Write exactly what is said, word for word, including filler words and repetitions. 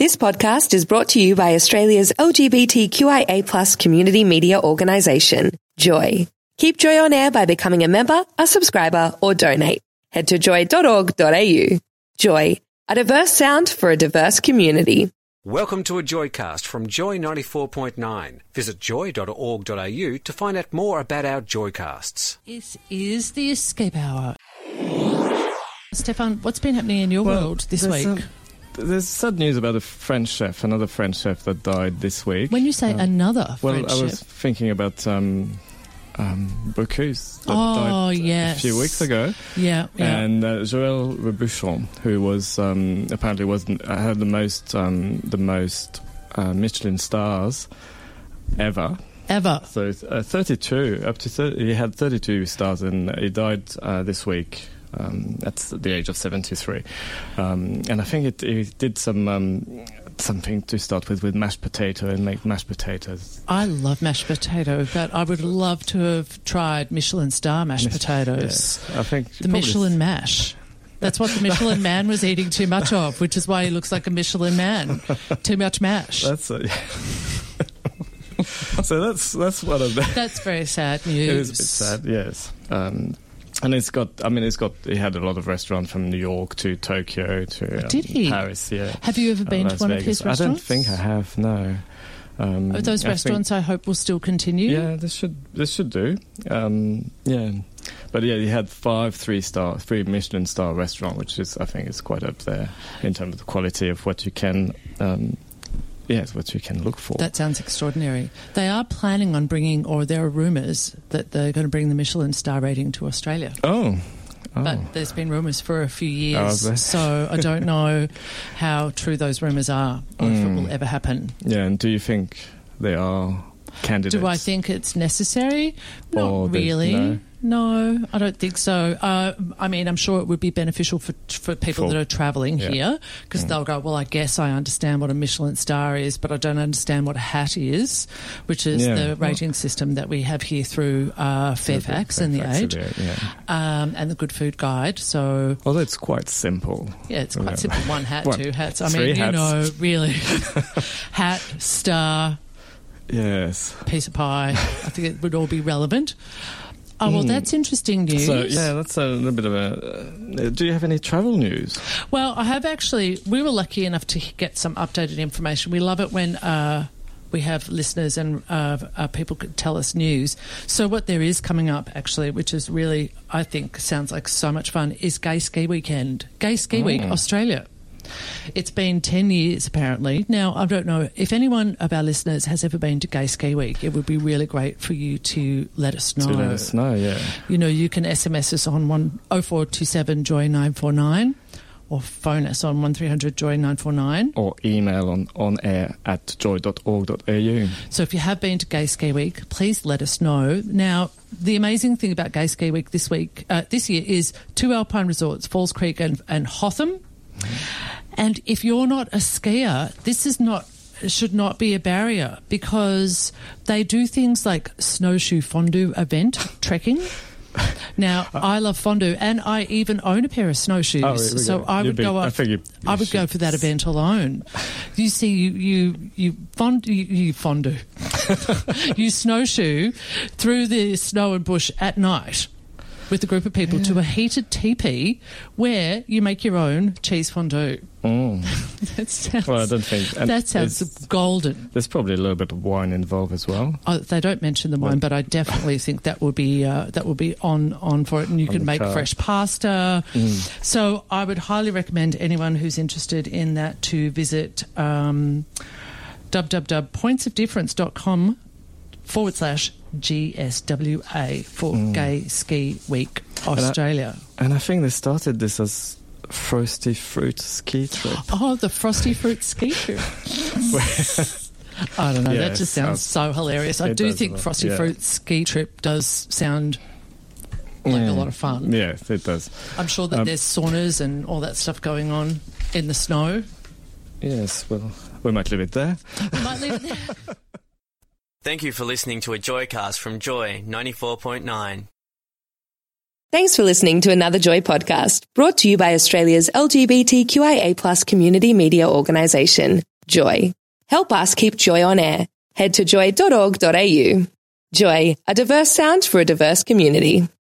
This podcast is brought to you by Australia's L G B T Q I A plus community media organisation, Joy. Keep Joy on air by becoming a member, a subscriber, or donate. Head to joy dot org dot a u. Joy, a diverse sound for a diverse community. Welcome to a Joycast from Joy ninety-four point nine. Visit joy dot org dot a u to find out more about our Joycasts. This is the Escape Hour. Stefan, what's been happening in your well, world this week? Some, there's sad news about a French chef, another French chef that died this week. When you say um, another well, French chef... Well, I was chef. thinking about um, um, Bocuse that oh, died yes. a few weeks ago. Yeah, yeah. And uh, Joël Robuchon, who was um, apparently wasn't had the most um, the most uh, Michelin stars ever. Ever. So uh, thirty-two, up to thirty, he had thirty-two stars, and he died uh, this week. Um, at the age of seventy-three, um, and I think it, it did some um, something to start with with mashed potato and make mashed potatoes. I love mashed potato, but I would love to have tried Michelin star mashed Mich- potatoes. Yeah, I think the Michelin mash. That's what the Michelin man was eating too much of, which is why he looks like a Michelin man. Too much mash. That's a, so that's that's one of the. That's very sad news. It is a bit sad, yes. Um, And it's got, I mean, it's got, he had a lot of restaurants from New York to Tokyo to um, Did he? Paris, yeah. Have you ever been uh, to one Vegas. of his restaurants? I don't think I have, no. Um, Are those I restaurants think, I hope will still continue? Yeah, this should, this should do. Um, yeah. But yeah, he had five three-star, three Michelin star restaurant, which is, I think, is quite up there in terms of the quality of what you can um Yes, what you can look for. That sounds extraordinary. They are planning on bringing, or there are rumours that they're going to bring the Michelin star rating to Australia. Oh. oh. But there's been rumours for a few years, oh, so I don't know how true those rumours are, or mm. if it will ever happen. Yeah, and do you think they are candidates? Do I think it's necessary? Not or really. No? No, I don't think so. Uh, I mean, I'm sure it would be beneficial for for people for, that are travelling yeah. here, because mm. they'll go, well, I guess I understand what a Michelin star is, but I don't understand what a hat is, which is yeah. the rating well, system that we have here through uh, Fairfax and The Age, yeah. um, and the Good Food Guide. So, well, it's quite simple. Yeah, it's quite yeah. simple. One hat, One, two hats. I three mean, hats. you know, really, hat, star, yes, piece of pie. I think it would all be relevant. Oh, well, that's interesting news. So, yeah, that's a little bit of a... Uh, do you have any travel news? Well, I have actually... We were lucky enough to get some updated information. We love it when uh, we have listeners and uh, uh, people could tell us news. So what there is coming up, actually, which is really, I think, sounds like so much fun, is Gay Ski Weekend. Gay Ski oh. Week, Australia. It's been ten years, apparently. Now, I don't know if anyone of our listeners has ever been to Gay Ski Week. It would be really great for you to let us know. To let us know, yeah. You know, you can S M S us on one oh four two seven joy nine four nine or phone us on one three hundred joy nine four nine. Or email on, on air at joy dot org dot a u. So if you have been to Gay Ski Week, please let us know. Now, the amazing thing about Gay Ski Week this week, uh, this year, is two alpine resorts, Falls Creek and, and Hotham. And if you're not a skier, this is not should not be a barrier, because they do things like snowshoe fondue event, trekking. Now, I love fondue, and I even own a pair of snowshoes, oh, so I would be, go up. I, you, you I would should. go for that event alone. You see, you you you fondue, you, you fondue, you snowshoe through the snow and bush at night with a group of people yeah. to a heated teepee where you make your own cheese fondue. Mm. that sounds, well, I don't think that sounds golden. There's probably a little bit of wine involved as well. Oh, they don't mention the wine, well, but I definitely think that will be uh, that will be on on for it, and you can make car. fresh pasta. Mm. So I would highly recommend anyone who's interested in that to visit um, w w w dot points of difference dot com forward slash G S W A for mm. Gay Ski Week Australia. And I, and I think they started this as Frosty Fruit Ski Trip. Oh, the Frosty Fruit Ski Trip. I don't know, yeah, that just sounds so hilarious. I do think Frosty yeah. Fruit Ski Trip does sound like mm. a lot of fun. Yes, it does. I'm sure that um, there's saunas and all that stuff going on in the snow. Yes, well, we might leave it there. We might leave it there. Thank you for listening to a Joycast from Joy ninety-four point nine. Thanks for listening to another Joy podcast, brought to you by Australia's L G B T Q I A plus community media organisation, Joy. Help us keep Joy on air. Head to joy dot org dot a u. Joy, a diverse sound for a diverse community.